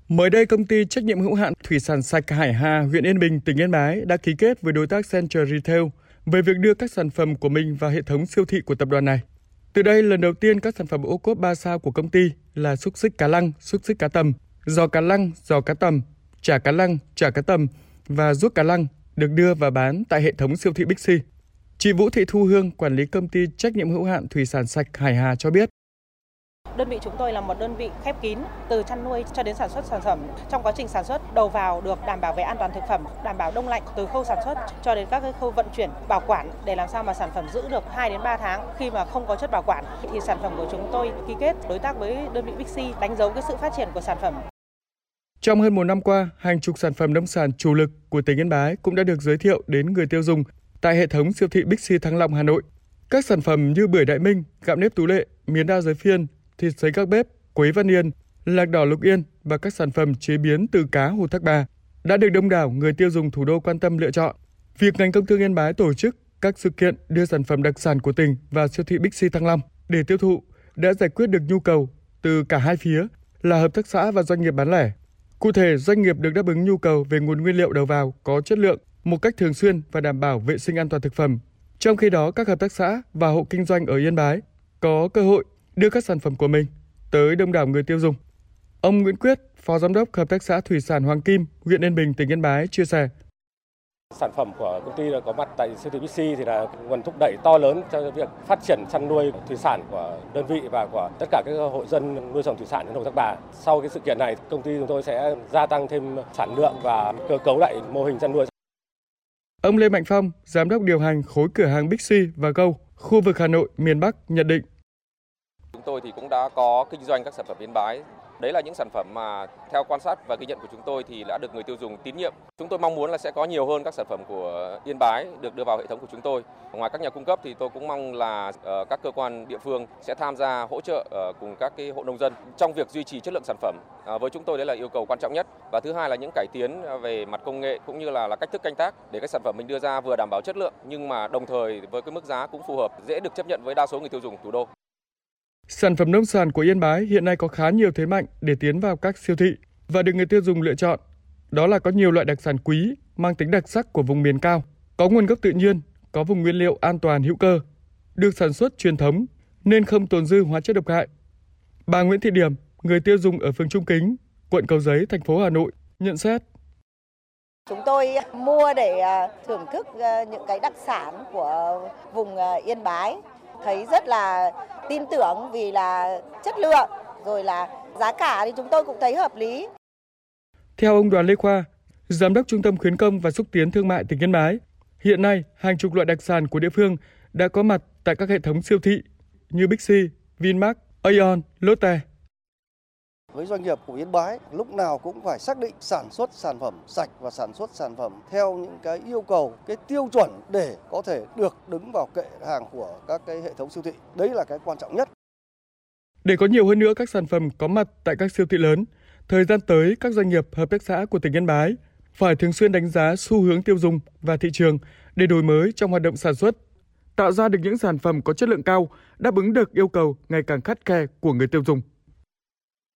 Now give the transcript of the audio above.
Mới đây, công ty trách nhiệm hữu hạn thủy sản sạch Hải Hà, huyện Yên Bình, tỉnh Yên Bái đã ký kết với đối tác Central Retail về việc đưa các sản phẩm của mình vào hệ thống siêu thị của tập đoàn này. Từ đây, lần đầu tiên các sản phẩm ô cốp 3 sao của công ty là xúc xích cá lăng, xúc xích cá tầm, giò cá lăng, giò cá tầm, chả cá lăng, chả cá tầm và ruốc cá lăng được đưa vào bán tại hệ thống siêu thị Bixi. Chị Vũ Thị Thu Hương, quản lý công ty trách nhiệm hữu hạn thủy sản sạch Hải Hà cho biết. Đơn vị chúng tôi là một đơn vị khép kín từ chăn nuôi cho đến sản xuất sản phẩm. Trong quá trình sản xuất, đầu vào được đảm bảo về an toàn thực phẩm, đảm bảo đông lạnh từ khâu sản xuất cho đến các cái khâu vận chuyển, bảo quản để làm sao mà sản phẩm giữ được 2 đến 3 tháng. Khi mà không có chất bảo quản thì sản phẩm của chúng tôi ký kết đối tác với đơn vị Bixi, đánh dấu cái sự phát triển của sản phẩm. Trong hơn một năm qua, hàng chục sản phẩm nông sản chủ lực của tỉnh Yên Bái cũng đã được giới thiệu đến người tiêu dùng tại hệ thống siêu thị Bixi Thăng Long, Hà Nội. Các sản phẩm như bưởi Đại Minh, gạo nếp Tú Lệ, miến đa Giới Phiên, thịt sấy các bếp, quế Văn Yên, lạc đỏ Lục Yên và các sản phẩm chế biến từ cá Hồ Thác Bà đã được đông đảo người tiêu dùng thủ đô quan tâm lựa chọn. Việc ngành công thương Yên Bái tổ chức các sự kiện đưa sản phẩm đặc sản của tỉnh vào siêu thị Bixi Thăng Long để tiêu thụ đã giải quyết được nhu cầu từ cả hai phía là hợp tác xã và doanh nghiệp bán lẻ. Cụ thể, doanh nghiệp được đáp ứng nhu cầu về nguồn nguyên liệu đầu vào có chất lượng một cách thường xuyên và đảm bảo vệ sinh an toàn thực phẩm. Trong khi đó, các hợp tác xã và hộ kinh doanh ở Yên Bái có cơ hội đưa các sản phẩm của mình tới đông đảo người tiêu dùng. Ông Nguyễn Quyết, Phó Giám đốc Hợp tác xã Thủy sản Hoàng Kim, huyện Yên Bình, tỉnh Yên Bái chia sẻ. Sản phẩm của công ty có mặt tại siêu thị Bixi thì là nguồn thúc đẩy to lớn cho việc phát triển chăn nuôi thủy sản của đơn vị và của tất cả các hộ dân nuôi trồng thủy sản trên Hồ Thác Bà. Sau cái sự kiện này, công ty chúng tôi sẽ gia tăng thêm sản lượng và cơ cấu lại mô hình chăn nuôi. Ông Lê Mạnh Phong, Giám đốc điều hành khối cửa hàng Bixi và Go, khu vực Hà Nội, miền Bắc nhận định. Chúng tôi thì cũng đã có kinh doanh các sản phẩm Yên Bái. Đấy là những sản phẩm mà theo quan sát và ghi nhận của chúng tôi thì đã được người tiêu dùng tín nhiệm. Chúng tôi mong muốn là sẽ có nhiều hơn các sản phẩm của Yên Bái được đưa vào hệ thống của chúng tôi. Ngoài các nhà cung cấp thì tôi cũng mong là các cơ quan địa phương sẽ tham gia hỗ trợ cùng các cái hộ nông dân trong việc duy trì chất lượng sản phẩm. Với chúng tôi đấy là yêu cầu quan trọng nhất. Và thứ hai là những cải tiến về mặt công nghệ cũng như là cách thức canh tác để các sản phẩm mình đưa ra vừa đảm bảo chất lượng nhưng mà đồng thời với cái mức giá cũng phù hợp, dễ được chấp nhận với đa số người tiêu dùng thủ đô. Sản phẩm nông sản của Yên Bái hiện nay có khá nhiều thế mạnh để tiến vào các siêu thị và được người tiêu dùng lựa chọn. Đó là có nhiều loại đặc sản quý, mang tính đặc sắc của vùng miền cao, có nguồn gốc tự nhiên, có vùng nguyên liệu an toàn hữu cơ, được sản xuất truyền thống nên không tồn dư hóa chất độc hại. Bà Nguyễn Thị Điểm, người tiêu dùng ở phường Trung Kính, quận Cầu Giấy, thành phố Hà Nội, nhận xét. Chúng tôi mua để thưởng thức những cái đặc sản của vùng Yên Bái. Thấy rất là tin tưởng vì là chất lượng, rồi là giá cả thì chúng tôi cũng thấy hợp lý. Theo ông Đoàn Lê Khoa, Giám đốc Trung tâm Khuyến công và Xúc tiến Thương mại tỉnh Yên Bái, hiện nay hàng chục loại đặc sản của địa phương đã có mặt tại các hệ thống siêu thị như Bixi, Vinmart, Aeon, Lotte. Với doanh nghiệp của Yên Bái, lúc nào cũng phải xác định sản xuất sản phẩm sạch và sản xuất sản phẩm theo những cái yêu cầu, cái tiêu chuẩn để có thể được đứng vào kệ hàng của các cái hệ thống siêu thị. Đấy là cái quan trọng nhất. Để có nhiều hơn nữa các sản phẩm có mặt tại các siêu thị lớn, thời gian tới các doanh nghiệp hợp tác xã của tỉnh Yên Bái phải thường xuyên đánh giá xu hướng tiêu dùng và thị trường để đổi mới trong hoạt động sản xuất, tạo ra được những sản phẩm có chất lượng cao, đáp ứng được yêu cầu ngày càng khắt khe của người tiêu dùng.